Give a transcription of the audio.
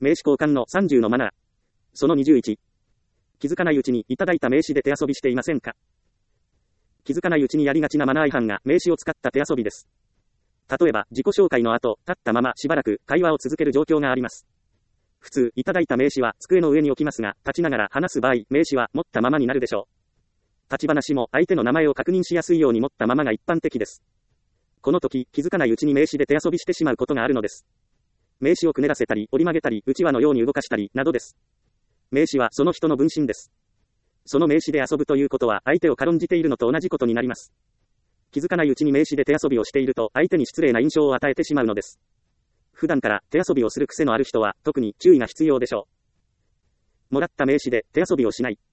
名刺交換の30のマナー。その21。気づかないうちにいただいた名刺で手遊びしていませんか？気づかないうちにやりがちなマナー違反が名刺を使った手遊びです。例えば、自己紹介の後、立ったまましばらく会話を続ける状況があります。普通、いただいた名刺は机の上に置きますが、立ちながら話す場合、名刺は持ったままになるでしょう。立ち話も相手の名前を確認しやすいように持ったままが一般的です。この時、気づかないうちに名刺で手遊びしてしまうことがあるのです。名刺をくねらせたり、折り曲げたり、うちわのように動かしたり、などです。名刺はその人の分身です。その名刺で遊ぶということは、相手を軽んじているのと同じことになります。気づかないうちに名刺で手遊びをしていると、相手に失礼な印象を与えてしまうのです。普段から手遊びをする癖のある人は、特に注意が必要でしょう。もらった名刺で手遊びをしない。